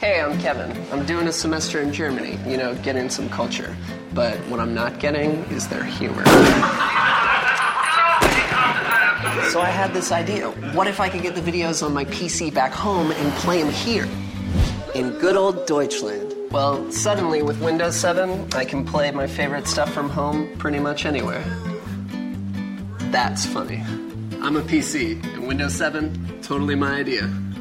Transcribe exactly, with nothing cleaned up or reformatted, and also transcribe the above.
Hey, I'm Kevin. I'm doing a semester in Germany, you know, getting some culture. But what I'm not getting is their humor. So I had this idea. What if I could get the videos on my P C back home and play them here? In good old Deutschland. Well, suddenly with Windows seven, I can play my favorite stuff from home pretty much anywhere. That's funny. I'm a P C, and Windows seven, totally my idea.